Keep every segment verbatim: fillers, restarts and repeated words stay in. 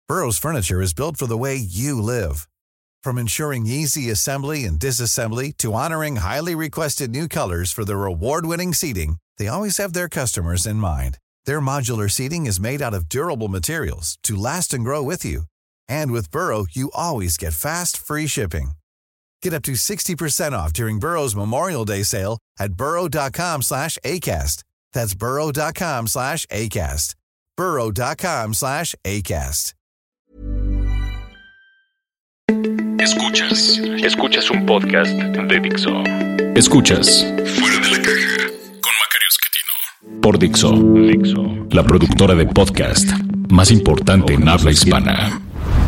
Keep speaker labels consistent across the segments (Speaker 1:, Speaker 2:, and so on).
Speaker 1: Burrow's furniture is built for the way you live. From ensuring easy assembly and disassembly to honoring highly requested new colors for their award-winning seating, they always have their customers in mind. Their modular seating is made out of durable materials to last and grow with you. And with Burrow, you always get fast, free shipping. Get up to sixty percent off during Burrow's Memorial Day sale at burrow.com slash ACAST. That's burrow.com slash ACAST. burrow.com slash ACAST.
Speaker 2: Escuchas, escuchas un podcast de Dixo. Escuchas Fuera de la Caja con Macario Esquetino por Dixo, Dixo, la productora de podcast más importante en habla hispana.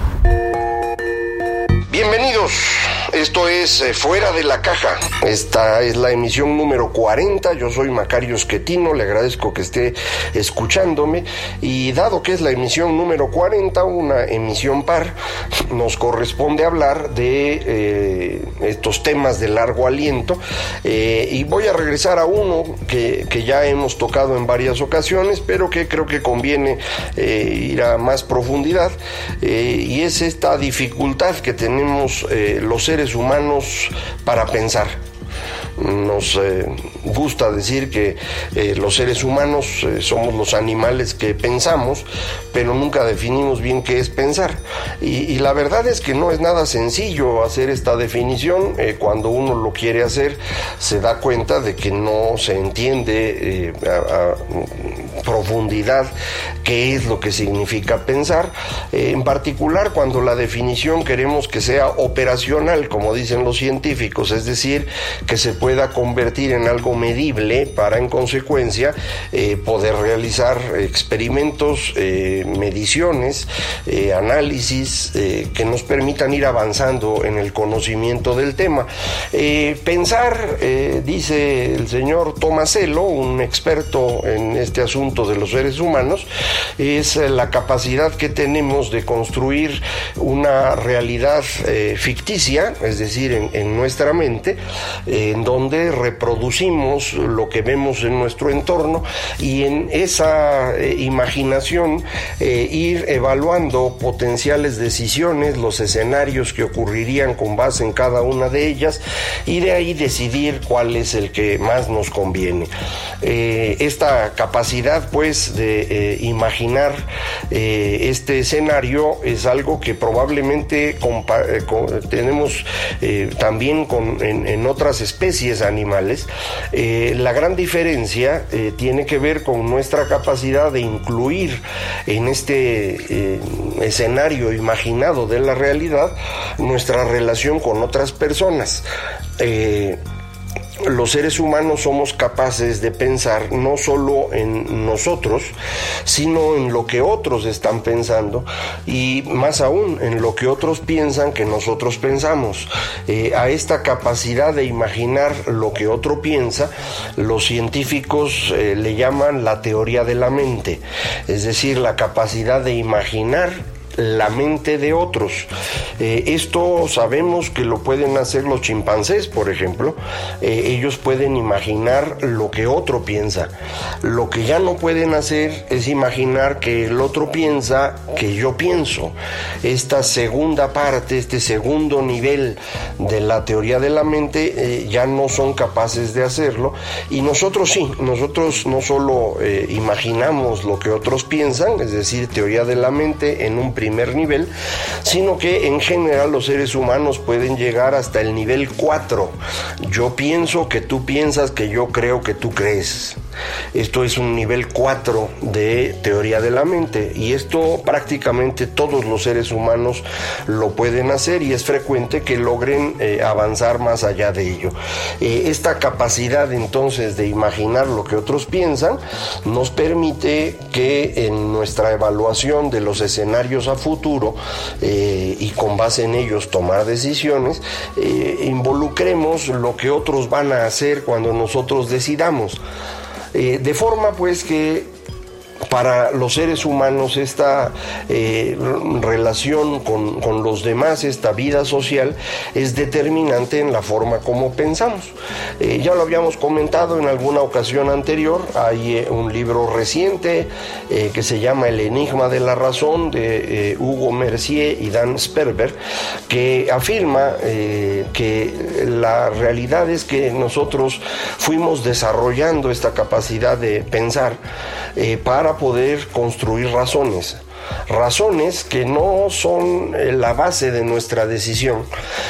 Speaker 3: Bienvenidos, esto es eh, Fuera de la Caja. Esta es la emisión número cuarenta. Yo soy Macario Esquetino, le agradezco que esté escuchándome. Y dado que es la emisión número cuarenta, una emisión par, nos corresponde hablar de eh, estos temas de largo aliento. Eh, y voy a regresar a uno que, que ya hemos tocado en varias ocasiones, pero que creo que conviene eh, ir a más profundidad. Eh, y es esta dificultad que tenemos Eh, los seres humanos para pensar. Nos eh, gusta decir que eh, los seres humanos eh, somos los animales que pensamos, pero nunca definimos bien qué es pensar. Y, y la verdad es que no es nada sencillo hacer esta definición. Eh, cuando uno lo quiere hacer, se da cuenta de que no se entiende eh, a, a profundidad qué es lo que significa pensar. Eh, en particular, cuando la definición queremos que sea operacional, como dicen los científicos, es decir, que se pueda convertir en algo medible para, en consecuencia, eh, poder realizar experimentos, eh, mediciones, eh, análisis eh, que nos permitan ir avanzando en el conocimiento del tema. Eh, pensar, eh, dice el señor Tomasello, un experto en este asunto de los seres humanos, es la capacidad que tenemos de construir una realidad eh, ficticia, es decir, en, en nuestra mente, eh, en donde reproducimos lo que vemos en nuestro entorno y en esa eh, imaginación eh, ir evaluando potenciales decisiones, los escenarios que ocurrirían con base en cada una de ellas, y de ahí decidir cuál es el que más nos conviene. Eh, esta capacidad, pues, de eh, imaginar eh, este escenario es algo que probablemente compa- eh, con, tenemos eh, también con, en, en otras especies animales. Eh, la gran diferencia eh, tiene que ver con nuestra capacidad de incluir en este eh, escenario imaginado de la realidad nuestra relación con otras personas. Eh, Los seres humanos somos capaces de pensar no solo en nosotros, sino en lo que otros están pensando, y más aún en lo que otros piensan que nosotros pensamos. Eh, a esta capacidad de imaginar lo que otro piensa, los científicos eh, le llaman la teoría de la mente, es decir, la capacidad de imaginar la mente de otros. Eh, esto sabemos que lo pueden hacer los chimpancés, por ejemplo. Eh, ellos pueden imaginar lo que otro piensa. Lo que ya no pueden hacer es imaginar que el otro piensa que yo pienso. Esta segunda parte, este segundo nivel de la teoría de la mente, eh, ya no son capaces de hacerlo, y nosotros sí. Nosotros no solo eh, imaginamos lo que otros piensan, es decir, teoría de la mente en un primer nivel, sino que en general los seres humanos pueden llegar hasta el nivel cuatro. Yo pienso que tú piensas, que yo creo que tú crees. Esto es un nivel cuatro de teoría de la mente, y esto prácticamente todos los seres humanos lo pueden hacer, y es frecuente que logren eh, avanzar más allá de ello. Eh, esta capacidad entonces de imaginar lo que otros piensan nos permite que en nuestra evaluación de los escenarios a futuro eh, y con base en ellos tomar decisiones, eh, involucremos lo que otros van a hacer cuando nosotros decidamos. Eh, de forma pues que para los seres humanos esta eh, relación con, con los demás, esta vida social, es determinante en la forma como pensamos. Eh, ya lo habíamos comentado en alguna ocasión anterior. Hay eh, un libro reciente eh, que se llama El enigma de la razón, de eh, Hugo Mercier y Dan Sperber, que afirma eh, que la realidad es que nosotros fuimos desarrollando esta capacidad de pensar eh, para poder construir razones. Razones que no son la base de nuestra decisión,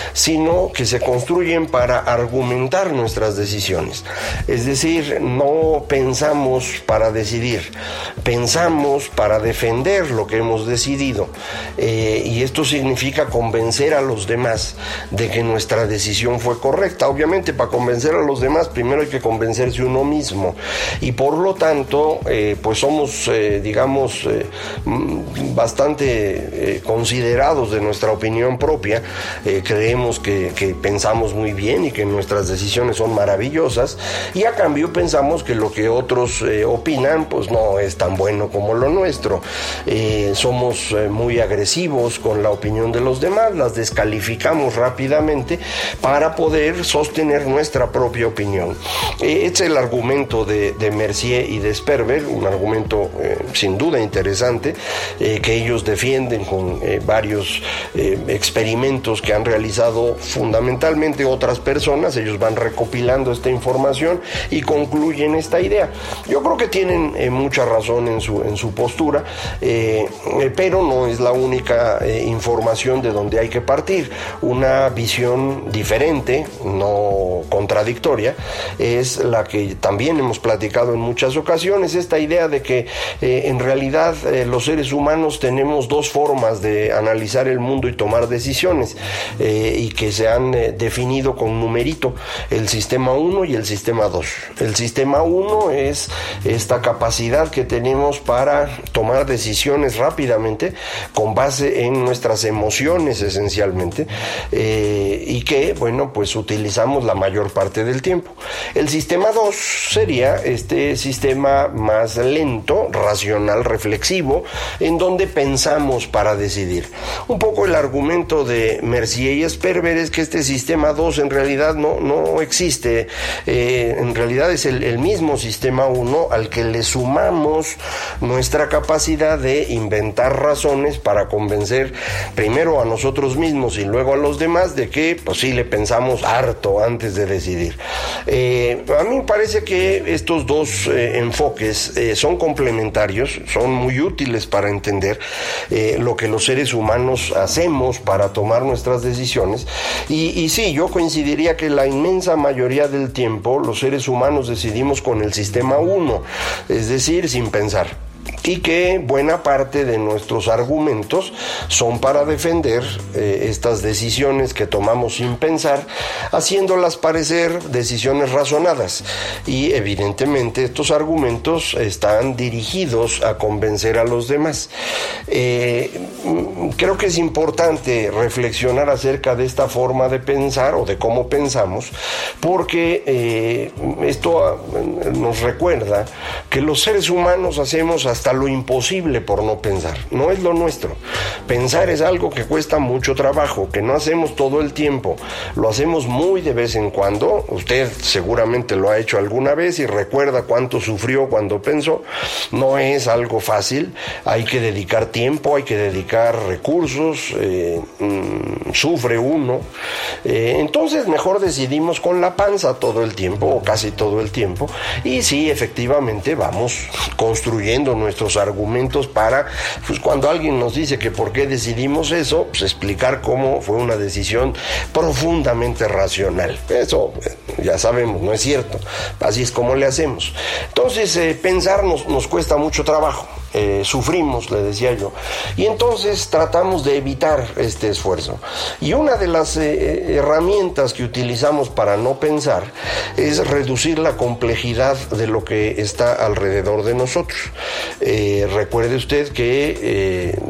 Speaker 3: sino que se construyen para argumentar nuestras decisiones. Es decir, no pensamos para decidir, pensamos para defender lo que hemos decidido. Eh, y esto significa convencer a los demás de que nuestra decisión fue correcta. Obviamente, para convencer a los demás, primero hay que convencerse uno mismo. Y por lo tanto, eh, pues somos, eh, digamos, eh, bastante eh, considerados de nuestra opinión propia. Eh, creemos que, que pensamos muy bien y que nuestras decisiones son maravillosas, y a cambio pensamos que lo que otros eh, opinan pues no es tan bueno como lo nuestro. Eh, somos eh, muy agresivos con la opinión de los demás, las descalificamos rápidamente para poder sostener nuestra propia opinión. Eh, este es el argumento de, de Mercier y de Sperber, un argumento eh, sin duda interesante, eh, que ellos defienden con eh, varios eh, experimentos que han realizado fundamentalmente otras personas. Ellos van recopilando esta información y concluyen esta idea. Yo creo que tienen eh, mucha razón en su, en su postura, eh, eh, pero no es la única eh, información de donde hay que partir. Una visión diferente, no contradictoria, es la que también hemos platicado en muchas ocasiones, esta idea de que eh, en realidad eh, los seres humanos tenemos dos formas de analizar el mundo y tomar decisiones, eh, y que se han eh, definido con numerito: el sistema uno y el sistema dos. El sistema uno es esta capacidad que tenemos para tomar decisiones rápidamente con base en nuestras emociones esencialmente, eh, y que, bueno, pues utilizamos la mayor parte del tiempo. El sistema dos sería este sistema más lento, racional, reflexivo, en donde pensamos para decidir. Un poco el argumento de Mercier y Sperber es que este sistema dos en realidad no, no existe. Eh, en realidad es el, el mismo sistema uno al que le sumamos nuestra capacidad de inventar razones para convencer primero a nosotros mismos y luego a los demás de que pues sí le pensamos harto antes de decidir. Eh, a mí me parece que estos dos eh, enfoques eh, son complementarios, son muy útiles para entender eh, lo que los seres humanos hacemos para tomar nuestras decisiones. Y, y sí, yo coincidiría que la inmensa mayoría del tiempo los seres humanos decidimos con el sistema uno, es decir, sin pensar. Y que buena parte de nuestros argumentos son para defender eh, estas decisiones que tomamos sin pensar, haciéndolas parecer decisiones razonadas. Y evidentemente estos argumentos están dirigidos a convencer a los demás. Eh, creo que es importante reflexionar acerca de esta forma de pensar o de cómo pensamos, porque eh, esto nos recuerda que los seres humanos hacemos hasta lo imposible por no pensar. No es lo nuestro. Pensar es algo que cuesta mucho trabajo, que no hacemos todo el tiempo. Lo hacemos muy de vez en cuando. Usted seguramente lo ha hecho alguna vez y recuerda cuánto sufrió cuando pensó. No es algo fácil. Hay que dedicar tiempo, hay que dedicar recursos. Eh, mmm, sufre uno. Eh, entonces mejor decidimos con la panza todo el tiempo, o casi todo el tiempo. Y sí, efectivamente vamos construyendo nuestros argumentos para, pues cuando alguien nos dice que por qué decidimos eso, pues explicar cómo fue una decisión profundamente racional. Eso ya sabemos, no es cierto. Así es como le hacemos. Entonces, eh, pensar nos, nos cuesta mucho trabajo. Eh, sufrimos, le decía yo, y entonces tratamos de evitar este esfuerzo. Y una de las eh, herramientas que utilizamos para no pensar es reducir la complejidad de lo que está alrededor de nosotros. Eh, recuerde usted que eh,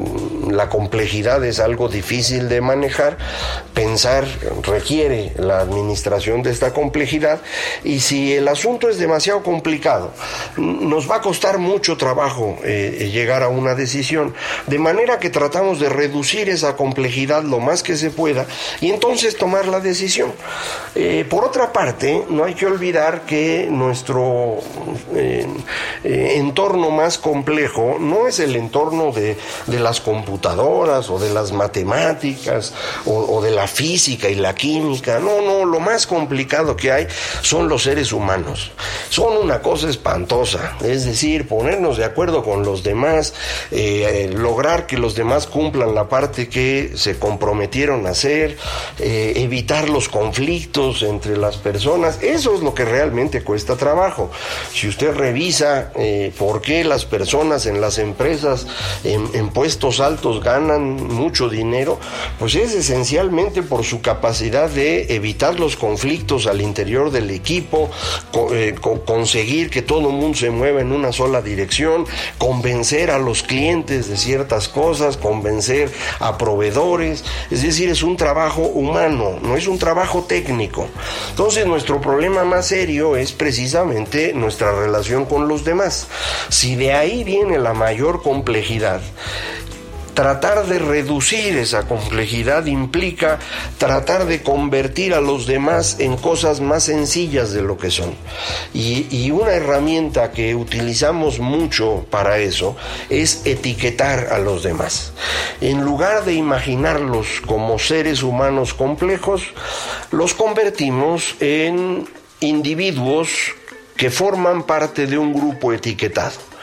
Speaker 3: la complejidad es algo difícil de manejar, pensar requiere la administración de esta complejidad, y si el asunto es demasiado complicado, nos va a costar mucho trabajo eh, llegar a una decisión, de manera que tratamos de reducir esa complejidad lo más que se pueda y entonces tomar la decisión. Eh, por otra parte, no hay que olvidar que nuestro eh, eh, entorno más complejo no es el entorno de, de las computadoras o de las matemáticas o, o de la física y la química. No, no, lo más complicado que hay son los seres humanos. Son una cosa espantosa, es decir, ponernos de acuerdo con los demás, eh, lograr que los demás cumplan la parte que se comprometieron a hacer, eh, evitar los conflictos entre las personas. Eso es lo que realmente cuesta trabajo. Si usted revisa eh, por qué las personas en las empresas en, en puestos altos ganan mucho dinero, pues es esencialmente por su capacidad de evitar los conflictos al interior del equipo, co- eh, co- conseguir que todo el mundo se mueva en una sola dirección, convencer a los clientes de ciertas cosas, convencer a proveedores. Es decir, es un trabajo humano, no es un trabajo técnico. Entonces, nuestro problema más serio es precisamente nuestra relación con los demás. Si de ahí viene la mayor complejidad, tratar de reducir esa complejidad implica tratar de convertir a los demás en cosas más sencillas de lo que son. Y, y una herramienta que utilizamos mucho para eso es etiquetar a los demás. En lugar de imaginarlos como seres humanos complejos, los convertimos en individuos que forman parte de un grupo etiquetado.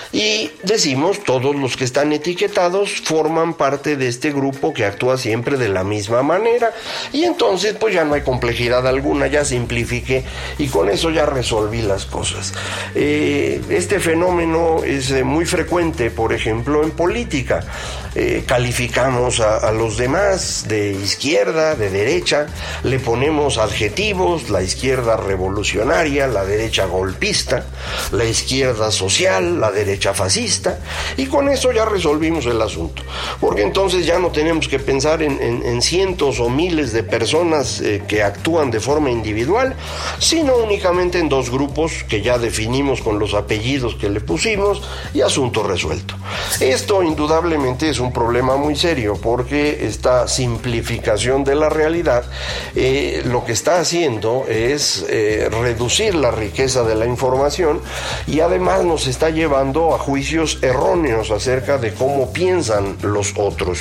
Speaker 3: Y decimos, todos los que están etiquetados forman parte de este grupo que actúa siempre de la misma manera, y entonces pues ya no hay complejidad alguna, ya simplifiqué y con eso ya resolví las cosas. Eh, este fenómeno es eh, muy frecuente, por ejemplo, en política. Eh, calificamos a, a los demás de izquierda, de derecha, le ponemos adjetivos: la izquierda revolucionaria, la derecha golpista, la izquierda social, la derecha fascista, y con eso ya resolvimos el asunto, porque entonces ya no tenemos que pensar en, en, en cientos o miles de personas eh, que actúan de forma individual, sino únicamente en dos grupos que ya definimos con los apellidos que le pusimos, y asunto resuelto. Esto indudablemente es un problema muy serio, porque esta simplificación de la realidad eh, lo que está haciendo es eh, reducir la riqueza de la información, y además nos está llevando a juicios erróneos acerca de cómo piensan los otros.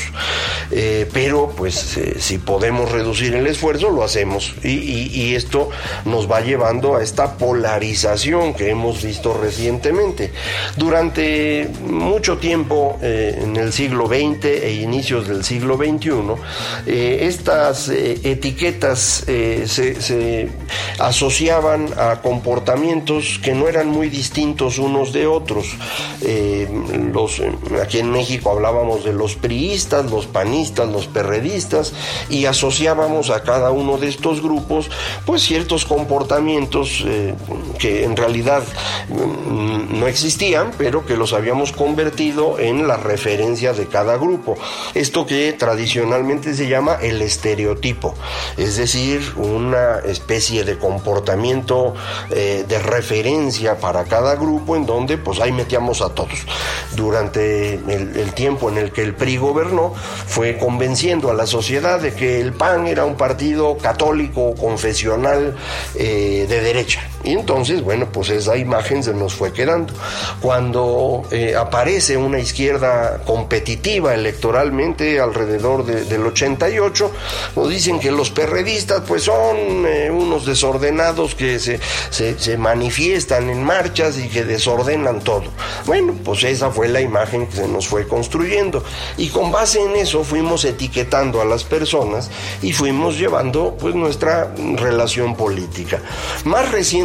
Speaker 3: Eh, pero pues eh, si podemos reducir el esfuerzo, lo hacemos, y, y, y esto nos va llevando a esta polarización que hemos visto recientemente. Durante mucho tiempo eh, en el siglo veinte e inicios del siglo veintiuno, eh, estas eh, etiquetas eh, se, se asociaban a comportamientos que no eran muy distintos unos de otros. Eh, los, aquí en México hablábamos de los priistas, los panistas, los perredistas, y asociábamos a cada uno de estos grupos pues ciertos comportamientos eh, que en realidad mm, no existían, pero que los habíamos convertido en la referencia de cada grupo. Esto que tradicionalmente se llama el estereotipo, es decir, una especie de comportamiento eh, de referencia para cada grupo, en donde pues ahí metíamos a todos. Durante el, el tiempo en el que el P R I gobernó, fue convenciendo a la sociedad de que el P A N era un partido católico, confesional, eh, de derecha. Y entonces, bueno, pues esa imagen se nos fue quedando. Cuando eh, aparece una izquierda competitiva electoralmente alrededor de, del ochenta y ocho, nos dicen que los perredistas pues son eh, unos desordenados que se, se, se manifiestan en marchas y que desordenan todo. Bueno, pues esa fue la imagen que se nos fue construyendo, y con base en eso fuimos etiquetando a las personas y fuimos llevando pues nuestra relación política. Más recientemente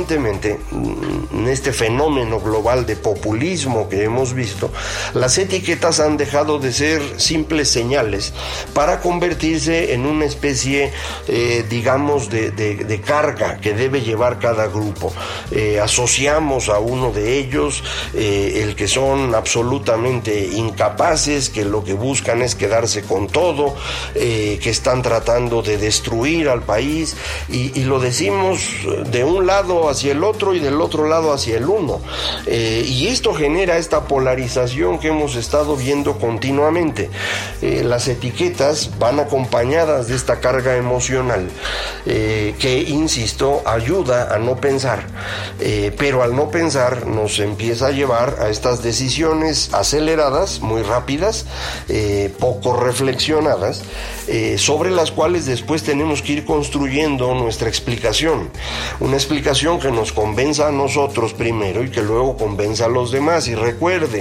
Speaker 3: recientemente, en este fenómeno global de populismo que hemos visto, las etiquetas han dejado de ser simples señales para convertirse en una especie, eh, digamos, de, de, de carga que debe llevar cada grupo. Eh, asociamos a uno de ellos, eh, el que son absolutamente incapaces, que lo que buscan es quedarse con todo, eh, que están tratando de destruir al país, y, y lo decimos de un lado hacia el otro y del otro lado hacia el uno. Eh, y esto genera esta polarización que hemos estado viendo continuamente. Eh, las etiquetas van acompañadas de esta carga emocional eh, que, insisto, ayuda a no pensar, eh, pero al no pensar nos empieza a llevar a estas decisiones aceleradas, muy rápidas, eh, poco reflexionadas, eh, sobre las cuales después tenemos que ir construyendo nuestra explicación, una explicación que nos convenza a nosotros primero y que luego convenza a los demás. Y recuerde,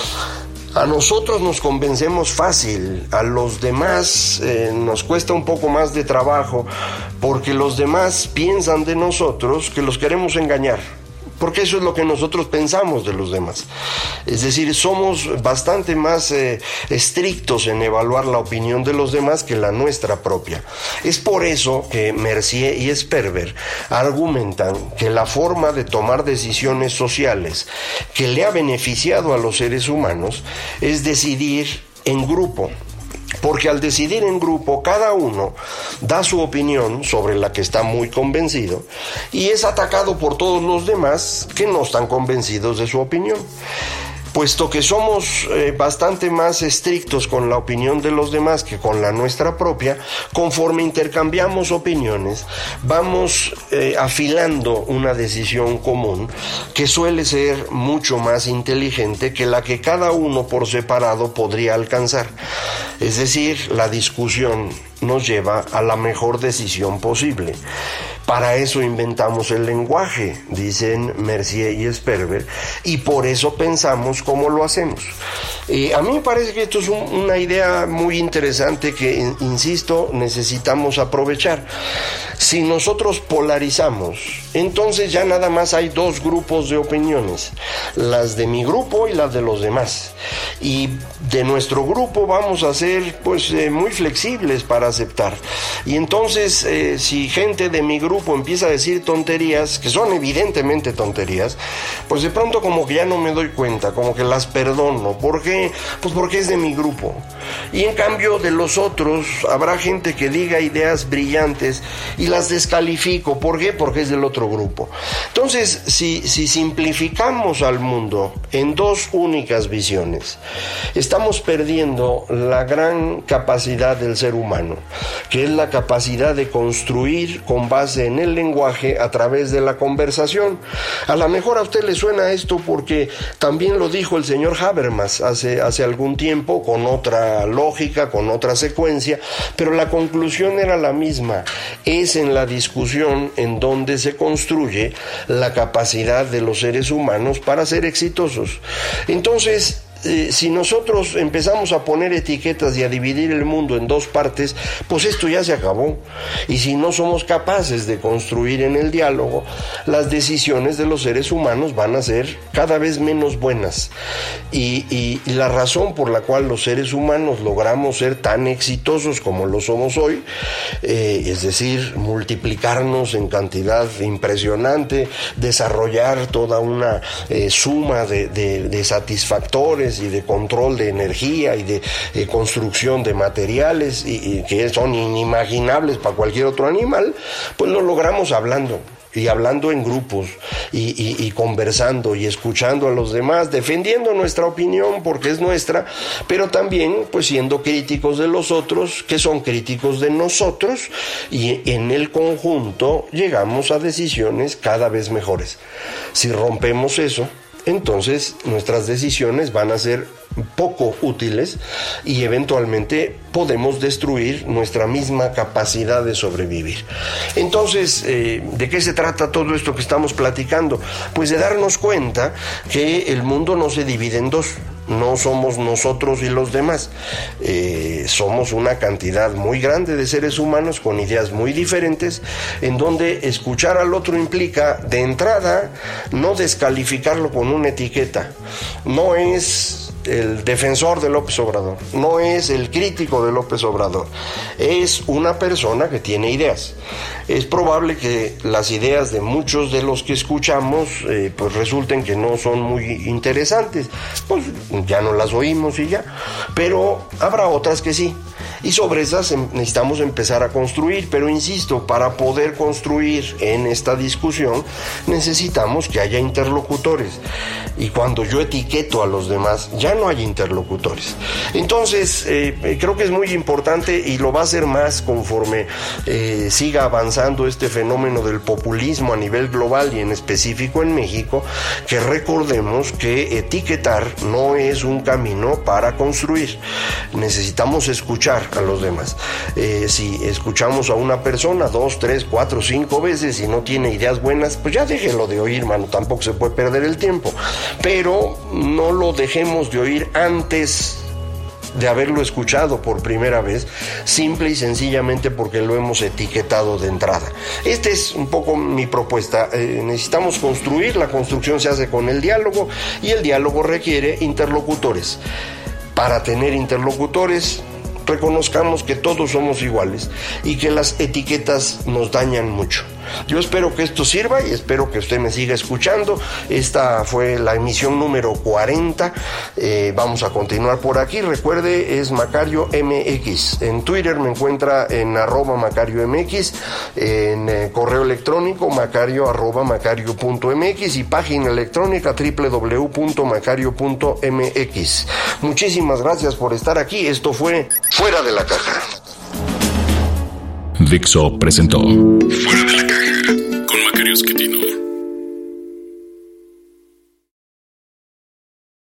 Speaker 3: a nosotros nos convencemos fácil, a los demás eh, nos cuesta un poco más de trabajo, porque los demás piensan de nosotros que los queremos engañar, porque eso es lo que nosotros pensamos de los demás. Es decir, somos bastante más eh, estrictos en evaluar la opinión de los demás que la nuestra propia. Es por eso que Mercier y Sperber argumentan que la forma de tomar decisiones sociales que le ha beneficiado a los seres humanos es decidir en grupo. Porque al decidir en grupo, cada uno da su opinión sobre la que está muy convencido y es atacado por todos los demás que no están convencidos de su opinión. Puesto que somos eh, bastante más estrictos con la opinión de los demás que con la nuestra propia, conforme intercambiamos opiniones, vamos eh, afilando una decisión común que suele ser mucho más inteligente que la que cada uno por separado podría alcanzar. Es decir, la discusión nos lleva a la mejor decisión posible. Para eso inventamos el lenguaje, dicen Mercier y Sperber, y por eso pensamos cómo lo hacemos. Eh, a mí me parece que esto es un, una idea muy interesante que, insisto, necesitamos aprovechar. Si nosotros polarizamos, entonces ya nada más hay dos grupos de opiniones, las de mi grupo y las de los demás. Y de nuestro grupo vamos a ser pues eh, muy flexibles para aceptar. Y entonces eh, si gente de mi grupo empieza a decir tonterías, que son evidentemente tonterías, pues de pronto como que ya no me doy cuenta, como que las perdono. ¿Por qué? Pues porque es de mi grupo. Y en cambio de los otros habrá gente que diga ideas brillantes y las descalifico. ¿Por qué? Porque es del otro grupo. Entonces, si, si simplificamos al mundo en dos únicas visiones, estamos perdiendo la gran capacidad del ser humano, que es la capacidad de construir con base en el lenguaje a través de la conversación. A lo mejor a usted le suena esto porque también lo dijo el señor Habermas hace, hace algún tiempo, con otra lógica, con otra secuencia, pero la conclusión era la misma. Es en la discusión en donde se construye la capacidad de los seres humanos para ser exitosos. Entonces, Eh, si nosotros empezamos a poner etiquetas y a dividir el mundo en dos partes, pues esto ya se acabó. Y si no somos capaces de construir en el diálogo, las decisiones de los seres humanos van a ser cada vez menos buenas. Y, y, y la razón por la cual los seres humanos logramos ser tan exitosos como lo somos hoy, eh, es decir, multiplicarnos en cantidad impresionante, desarrollar toda una eh, suma de, de, de satisfactores y de control de energía y de eh, construcción de materiales y, y que son inimaginables para cualquier otro animal, pues lo logramos hablando. Y hablando en grupos y, y, y conversando y escuchando a los demás, defendiendo nuestra opinión porque es nuestra, pero también pues siendo críticos de los otros que son críticos de nosotros, y en el conjunto llegamos a decisiones cada vez mejores. Si rompemos eso, entonces nuestras decisiones van a ser poco útiles y eventualmente podemos destruir nuestra misma capacidad de sobrevivir. Entonces, eh, ¿de qué se trata todo esto que estamos platicando? Pues de darnos cuenta que el mundo no se divide en dos. no somos nosotros y los demás. Eh, somos una cantidad muy grande de seres humanos con ideas muy diferentes, en donde escuchar al otro implica, de entrada, no descalificarlo con una etiqueta. No es el defensor de López Obrador, no es el crítico de López Obrador, es una persona que tiene ideas. Es probable que las ideas de muchos de los que escuchamos eh, pues resulten que no son muy interesantes, pues ya no las oímos y ya, pero habrá otras que sí. Y sobre esas necesitamos empezar a construir, pero insisto, para poder construir en esta discusión necesitamos que haya interlocutores. Y cuando yo etiqueto a los demás, ya no hay interlocutores. Entonces, eh, creo que es muy importante, y lo va a ser más conforme eh, siga avanzando este fenómeno del populismo a nivel global y en específico en México, que recordemos que etiquetar no es un camino para construir. Necesitamos escuchar a los demás. Eh, si escuchamos a una persona dos, tres, cuatro, cinco veces y no tiene ideas buenas, pues ya déjelo de oír, mano, tampoco se puede perder el tiempo, pero no lo dejemos de oír antes de haberlo escuchado por primera vez, simple y sencillamente porque lo hemos etiquetado de entrada. Esta es un poco mi propuesta. Eh, necesitamos construir, la construcción se hace con el diálogo y el diálogo requiere interlocutores. Para tener interlocutores, reconozcamos que todos somos iguales y que las etiquetas nos dañan mucho. Yo espero que esto sirva y espero que usted me siga escuchando. Esta fue la emisión número cuarenta. Eh, vamos a continuar por aquí. Recuerde, es Macario M X. En Twitter me encuentra en arroba Macario M X, en eh, correo electrónico macario arroba macario punto m x y página electrónica doble u doble u doble u punto macario punto m x. Muchísimas gracias por estar aquí. Esto fue Fuera de la Caja.
Speaker 2: Dixo presentó Fuera de la Caja